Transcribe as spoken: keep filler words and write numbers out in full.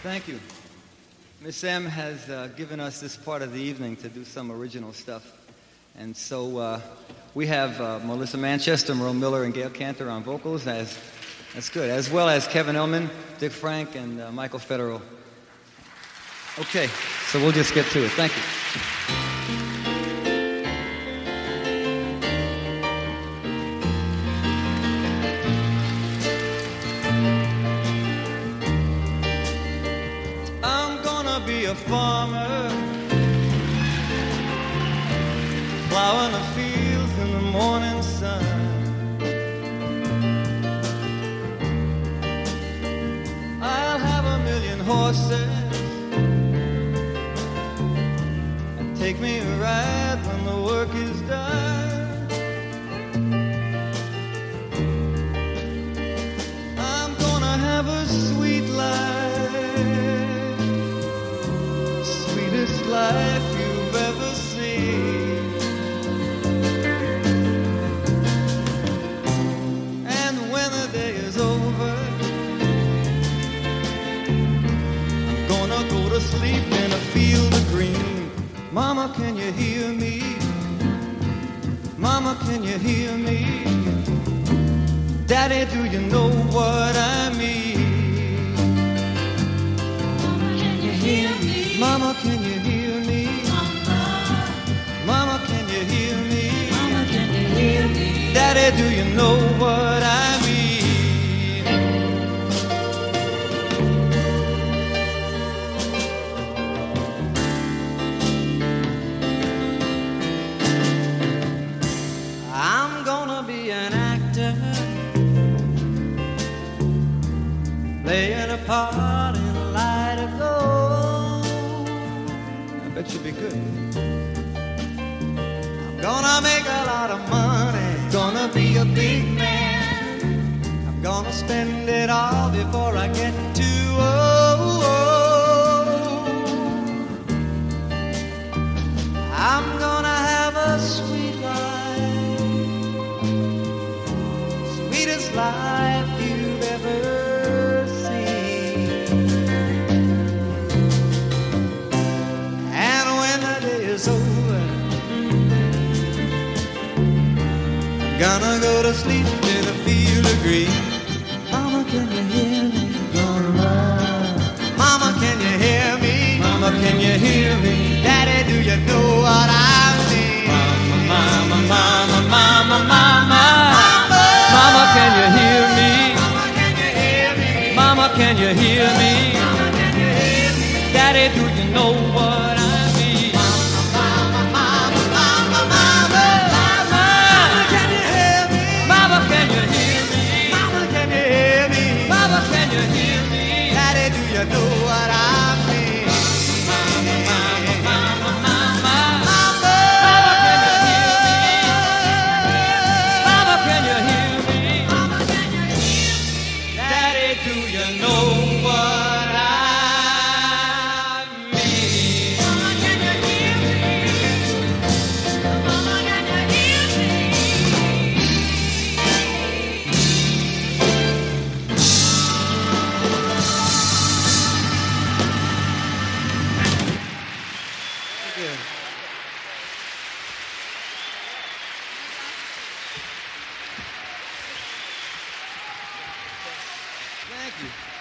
Thank you. Miss M has uh, given us this part of the evening to do some original stuff. And so uh, we have uh, Melissa Manchester, Merle Miller, and Gail Cantor on vocals. As, that's good. As well as Kevin Ellman, Dick Frank, and uh, Michael Federer. Okay, so we'll just get to it. Thank you. Be a farmer, plowing the fields in the morning sun. I'll have a million horses and take me a ride when the work is done. I'm gonna have a sweet life, life you've ever seen. And when the day is over, I'm gonna go to sleep in a field of green. Mama, can you hear me? Mama, can you hear me? Daddy, do you know what I mean? Mama, can you hear me? Mama, can you hear me? Mama, can you hear me? Mama, can you hear me? Daddy, do you know what I mean? I'm gonna be an actor, playing a part in a light of gold. I bet you'll be good. Gonna make a lot of money, gonna be a big man. I'm gonna spend it all before I get too old. I'm gonna have a sweet life, sweetest life you've ever seen. And when the day is over, gonna go to sleep in a field of green. Mama, can you hear me? Mama, can you hear me? Mama, can you hear me? Daddy, do you know what I mean? Mama, mama, mama, mama, mama. Mama, can you hear me? Mama, can you hear me? Mama, can you hear me? Mama, can you hear me? Daddy, do you know what I mean? Mama, mama, mama, mama, mama. Mama, can you hear me? Mama, can you hear me? Mama, can you hear me? Mama, can you hear me? Daddy, do you know what I mean? Mama, mama, mama, mama, mama. Mama, can you hear me? Mama, can you hear me? Mama, can you hear me? Daddy, do you know what I mean? Mama, can you hear me? Mama, can you hear me? Good. Thank you.